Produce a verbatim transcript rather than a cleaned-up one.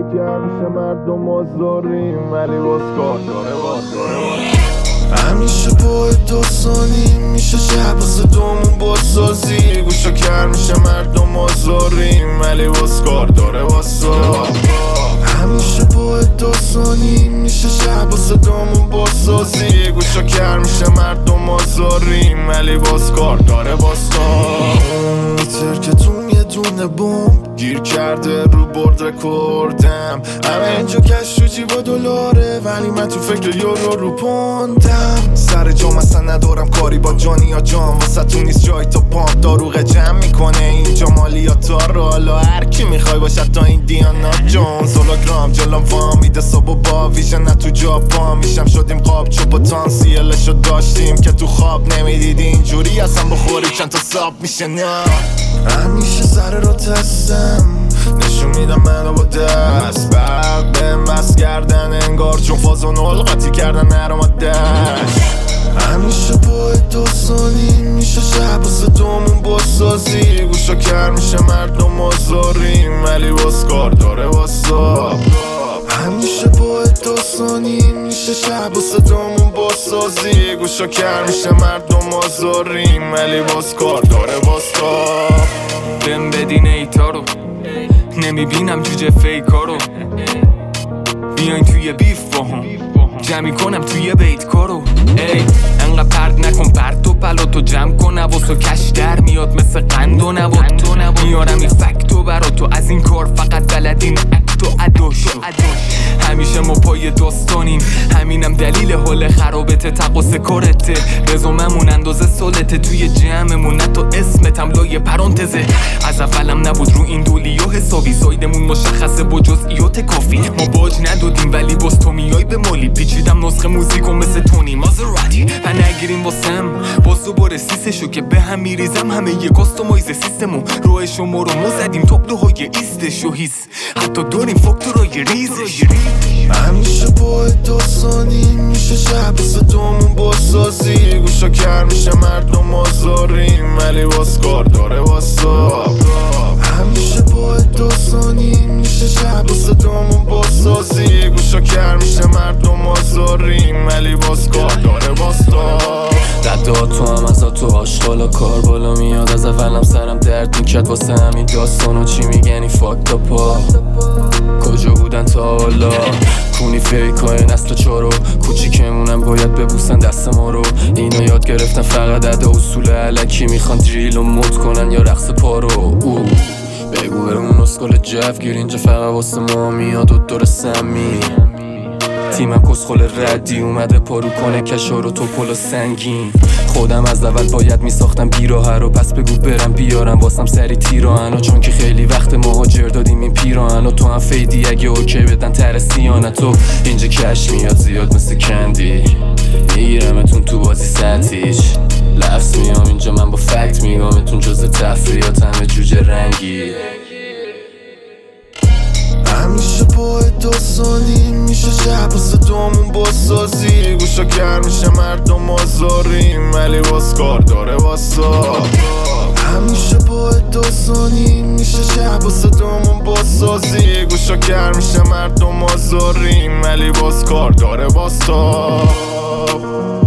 شکر میشه مردم آزاریم ولی باز کار داره باز داره همیشه باید داستانی میشه شب واسه دومون بازسازی گوشا کر میشه مردم آزاریم ولی باز کار داره واسا همیشه باید داستانی میشه شب واسه دومون بازسازی گوشا کر میشه مردم آزاریم ولی باز کار داره واسا ترکتون یه دونه بوم گیر کرده رو برد رکوردم همه اینجا کش رو جیبا دلاره ولی من تو فکر یورو رو پوندم سر جام اصلا ندارم کاری با جانی یا جام واسه تو نیست جای تا پامپ داروغ جمع میکنه اینجا مالیات رو حالا هر کی میخوای باشد تا این دیانا جونز هولوگرام جلوم وام میده صبح و با ویژن نه تو جاپان میشم شدیم قاب چوب و تانسیلشو داشتیم که تو خواب نمیدیدی اینجوری اصلا بخوری چند تا ساب میشه نه همیشه سر رو تستم نشون میدم منو با دست بعد بهم بس کردن انگار چون فازون القاطی کردن نرامدش همیشه باید داستانی میشه شب واسه دومون بازسازی گوشا کر میشه مردم آزاریم ولی باز کار داره واسا همیشه باید داستانی میشه شب واسه دومون بازسازی گوشا کر میشه مردم آزاریم ولی باز کار داره واسا بهم بدین ایتا رو نمیبینم جوجه فیکا رو بیاین توی بیف با هم جمعی کنم توی بیت کارو ای انقدر پرد نکن پرد و پلاتو جمع کن نواسو کش در میاد مثل قند و نبات میارم این فکتو برا تو از این کار فقط بلدین اکتو اداشو همیشه ما پای داستانیم همینم دلیل حال خرابته تقص کارته رزوممون اندازه سالته توی جمعمون نتا اسمتم لایه پرانتزه از اولم نبود رو این دولی و حسابی سایدمون مشخصه با جزئیات کافی ما باج ندادیم ولی باز تو میای به مالی پیچیدم نسخه موزیکو مثل تونی مازراتی و نگیریم واسم باز دوباره سیسشو که به هم میریزم همه یه کاستومایز سیستمو روی شما رو ما زدیم توپ دوهای ایستش و هیس حتی داریم فاکتورای ریزش همیشه باید داستانی میشه شب واسه دومون بازسازی گوشا کر میشه مردم آزاریم ولی باز کار داره واسا همیشه باید داستانی میشه شب واسه دومون بازسازی گوشا کر میشه مردم آزاریم ولی باز کار داره واسا ردا تو هم از تو آشغالا کار بالا میاد از اولم سرم درد میکرد واسه همین داستانو چی میگنی فاکتا پا کجا بودن تا حالا کونی فیکای نسل چارو کوچیکمونم باید ببوسن دست ما رو اینا یاد گرفتن فقط ادا اصول علکی میخوان دریل و مد کنن یا رقص پارو او بگو برمون اسکال جف گیر اینجا فقط واسه ما میاد و دور سمی تیمم کسخل ردی اومده پارو کنه کشار و توپل و سنگین خودم از اول باید میساختم بیراه رو پس بگو برم بیارم واسم سری تیراهنو چون که خیلی وقت مهاجر دادیم این پیراهنو تو هم فیدی اگه اوکی بدن ترسیانه تو اینجا کش میاد زیاد مثل کندی میگیرمتون تو بازی سطیش لفظ میام اینجا من با فکت میگامتون جز تفریات همه جوجه رنگی همیشه باید داستانی میشه شب واسه دومون بازسازی گوشا کر میشه مردم آزاریم ولی باز کار داره واسا همیشه باید داستانی میشه شب واسه دومون بازسازی گوشا کر میشه مردم آزاریم ولی باز کار داره واسا